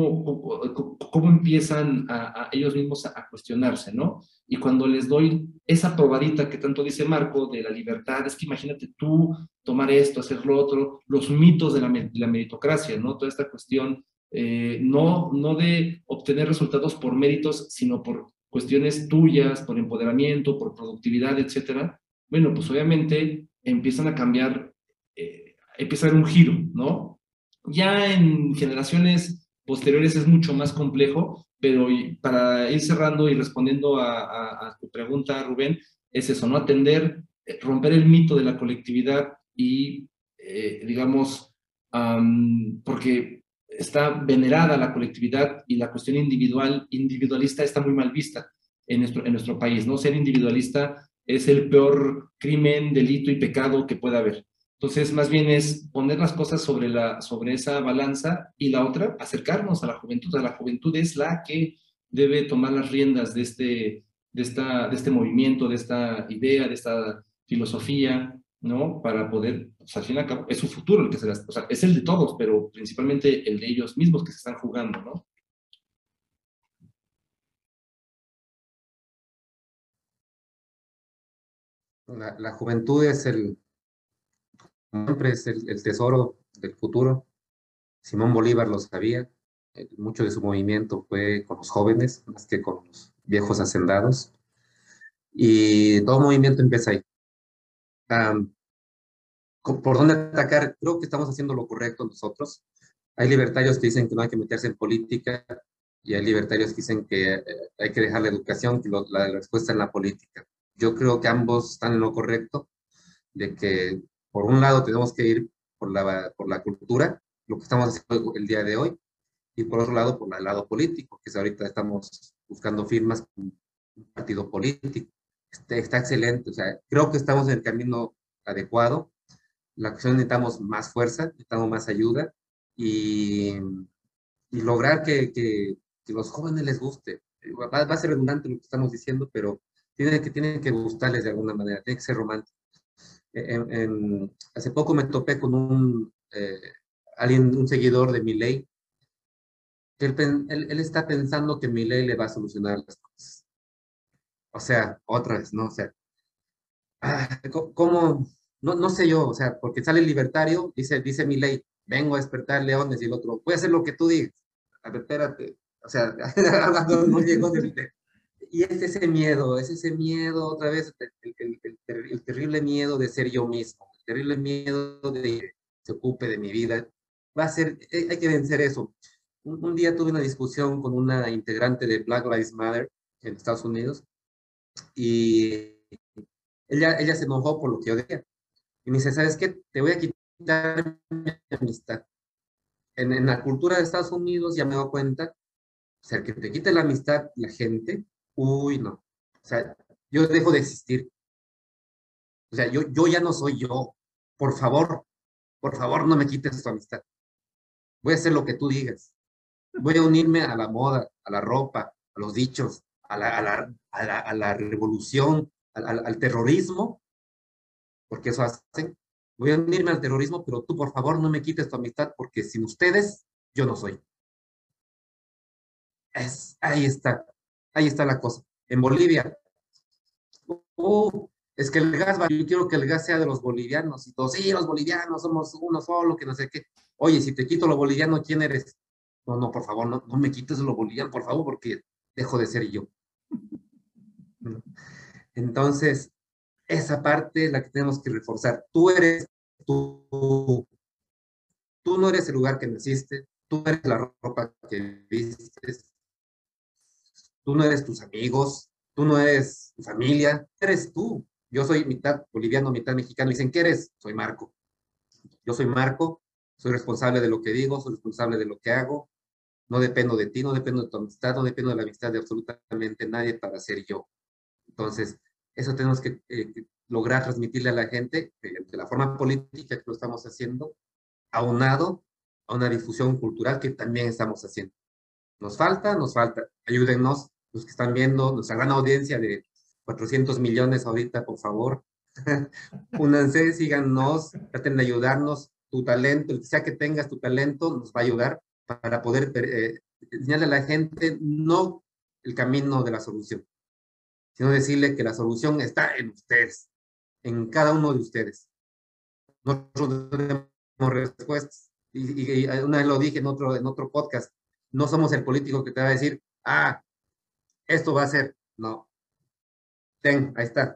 E: cómo empiezan a ellos mismos a cuestionarse, ¿no? Y cuando les doy esa probadita que tanto dice Marco de la libertad, es que imagínate tú tomar esto, hacer lo otro, los mitos de la meritocracia, ¿no? Toda esta cuestión, no de obtener resultados por méritos, sino por cuestiones tuyas, por empoderamiento, por productividad, etcétera. Bueno, pues obviamente empiezan a cambiar, empieza a haber un giro, ¿no? Ya en generaciones posteriores es mucho más complejo, pero para ir cerrando y respondiendo a tu pregunta, Rubén, es eso, ¿no? Atender, romper el mito de la colectividad y, digamos, porque está venerada la colectividad y la cuestión individualista está muy mal vista en nuestro país, ¿no? Ser individualista es el peor crimen, delito y pecado que pueda haber. Entonces, más bien es poner las cosas sobre esa balanza y la otra, acercarnos a la juventud. La juventud es la que debe tomar las riendas de este movimiento, de esta idea, de esta filosofía, ¿no? Para poder, pues, al fin y al cabo, es su futuro el que será, o sea, es el de todos, pero principalmente el de ellos mismos que se están jugando, ¿no?
D: La juventud es siempre es el tesoro del futuro. Simón Bolívar lo sabía. Mucho de su movimiento fue con los jóvenes, más que con los viejos hacendados. Y todo movimiento empieza ahí. Am, ¿Por dónde atacar? Creo que estamos haciendo lo correcto nosotros. Hay libertarios que dicen que no hay que meterse en política y hay libertarios que dicen que hay que dejar la educación, que la respuesta en la política. Yo creo que ambos están en lo correcto, de que por un lado tenemos que ir por la cultura, lo que estamos haciendo el día de hoy, y por otro lado por el lado político, que es ahorita estamos buscando firmas con un partido político. Está excelente, o sea, creo que estamos en el camino adecuado. La cuestión necesitamos más fuerza, necesitamos más ayuda y, y lograr que los jóvenes les guste. Va a ser redundante lo que estamos diciendo, pero tiene que gustarles de alguna manera, tiene que ser romántico. Hace poco me topé con un seguidor de Milei, que él está pensando que Milei le va a solucionar las cosas. O sea, otra vez, ¿no? O sea, ¿cómo? No, no sé yo, o sea, porque sale el libertario, dice Milei, vengo a despertar leones, y el otro, voy a hacer lo que tú digas. A ver, espérate, o sea, no llegó y es ese miedo, otra vez, el terrible miedo de ser yo mismo, el terrible miedo de que se ocupe de mi vida. Va a ser, hay que vencer eso. Un día tuve una discusión con una integrante de Black Lives Matter en Estados Unidos y ella se enojó por lo que yo decía. Y me dice, ¿sabes qué? Te voy a quitar mi amistad. En la cultura de Estados Unidos ya me he dado cuenta, o sea, que te quite la amistad la gente, uy, no. O sea, yo dejo de existir. O sea, yo ya no soy yo. Por favor, no me quites tu amistad. Voy a hacer lo que tú digas. Voy a unirme a la moda, a la ropa, a los dichos, a la revolución, al terrorismo, porque eso hacen. Voy a unirme al terrorismo, pero tú, por favor, no me quites tu amistad, porque sin ustedes, yo no soy. Ahí está la cosa. En Bolivia, es que el gas, yo quiero que el gas sea de los bolivianos, y todos, sí, los bolivianos somos uno solo, que no sé qué. Oye, si te quito lo boliviano, ¿quién eres? No, por favor, no me quites lo boliviano, por favor, porque dejo de ser yo. Entonces, esa parte es la que tenemos que reforzar. Tú no eres el lugar que naciste, tú eres la ropa que vistes, tú no eres tus amigos, tú no eres tu familia, eres tú. Yo soy mitad boliviano, mitad mexicano. Dicen, ¿qué eres? Soy Marco. Yo soy Marco, soy responsable de lo que digo, soy responsable de lo que hago. No dependo de ti, no dependo de tu amistad, no dependo de la amistad de absolutamente nadie para ser yo. Entonces, eso tenemos que lograr transmitirle a la gente de la forma política que lo estamos haciendo, aunado a una difusión cultural que también estamos haciendo. Nos falta. Ayúdennos, los que están viendo, nuestra gran audiencia de 400 millones ahorita, por favor. Únanse, síganos, traten de ayudarnos. Tu talento, el que sea que tengas tu talento, nos va a ayudar para poder enseñarle a la gente no el camino de la solución, sino decirle que la solución está en ustedes, en cada uno de ustedes. Nosotros tenemos respuestas. Y una vez lo dije en otro podcast, no somos el político que te va a decir, esto va a ser. No. Ahí está.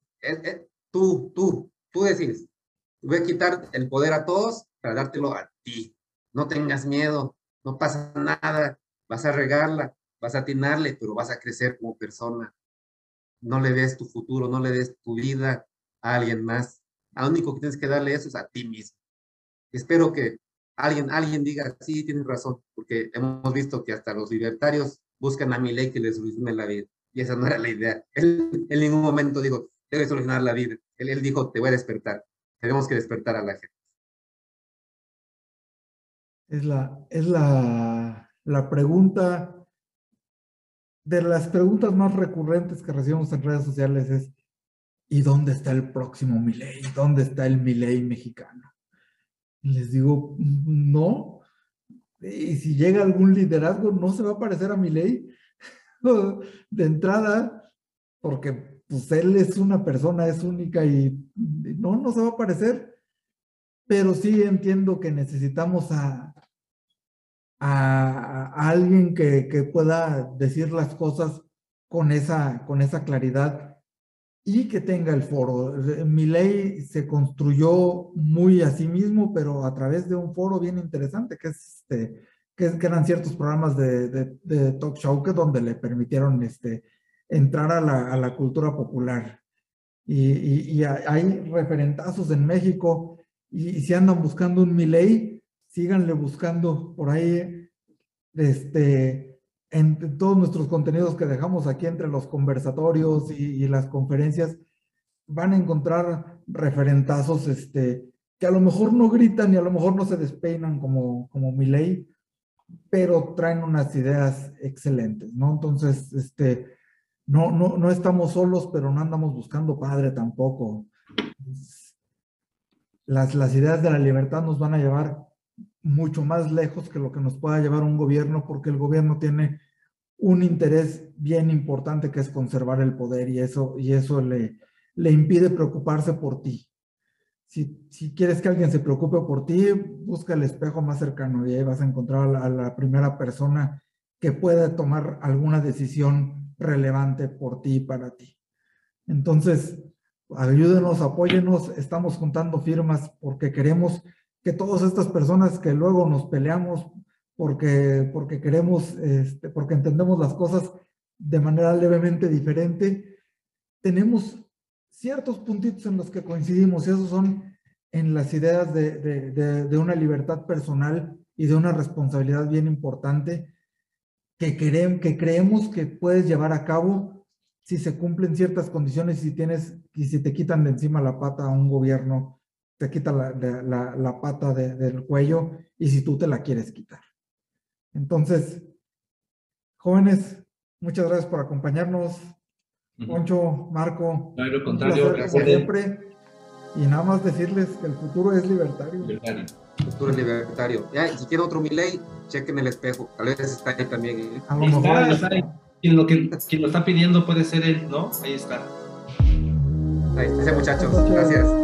D: Tú decides. Voy a quitar el poder a todos para dártelo a ti. No tengas miedo. no pasa nada, vas a regarla, vas a atinarle, pero vas a crecer como persona. No le des tu futuro, no le des tu vida a alguien más. Lo único que tienes que darle eso es a ti mismo. Espero que alguien diga, sí, tienes razón, porque hemos visto que hasta los libertarios buscan a Milei que les solucione la vida, y esa no era la idea. Él en ningún momento dijo, debe solucionar la vida. Él dijo, te voy a despertar. Tenemos que despertar a la gente.
B: La pregunta, de las preguntas más recurrentes que recibimos en redes sociales es, ¿y dónde está el próximo Milei? ¿Dónde está el Milei mexicano? Y les digo, no. Y si llega algún liderazgo, no se va a parecer a Milei de entrada, porque pues él es una persona, es única y no se va a parecer. Pero sí entiendo que necesitamos a alguien que pueda decir las cosas con esa claridad y que tenga el foro. Milei se construyó muy a sí mismo, pero a través de un foro bien interesante, que eran ciertos programas de talk show que donde le permitieron entrar a la cultura popular. Y hay referentazos en México, y si andan buscando un Milei, síganle buscando por ahí, en todos nuestros contenidos que dejamos aquí entre los conversatorios y las conferencias, van a encontrar referentazos, que a lo mejor no gritan y a lo mejor no se despeinan como Milei, pero traen unas ideas excelentes, ¿no? Entonces, no estamos solos, pero no andamos buscando padre tampoco. Las ideas de la libertad nos van a llevar mucho más lejos que lo que nos pueda llevar un gobierno, porque el gobierno tiene un interés bien importante, que es conservar el poder, y eso le impide preocuparse por ti. Si quieres que alguien se preocupe por ti, busca el espejo más cercano y ahí vas a encontrar a la primera persona que pueda tomar alguna decisión relevante por ti y para ti. Entonces, ayúdenos, apóyenos, estamos juntando firmas porque queremos que todas estas personas que luego nos peleamos porque queremos, porque entendemos las cosas de manera levemente diferente, tenemos ciertos puntitos en los que coincidimos, y esos son en las ideas de una libertad personal y de una responsabilidad bien importante que creemos que puedes llevar a cabo si se cumplen ciertas condiciones, y si te quitan de encima la pata a un gobierno, te quita la pata del cuello, y si tú te la quieres quitar. Entonces, jóvenes, muchas gracias por acompañarnos. Poncho, Marco,
E: no, lo contrario,
B: como siempre, y nada más decirles que el futuro es libertario.
D: El futuro es libertario. Ya, si quiere otro Milei, chequen el espejo, tal vez está ahí también.
B: A lo mejor
E: está ahí. Quien lo está pidiendo puede ser él, ¿no? Ahí está.
D: Ahí está ese muchacho, gracias.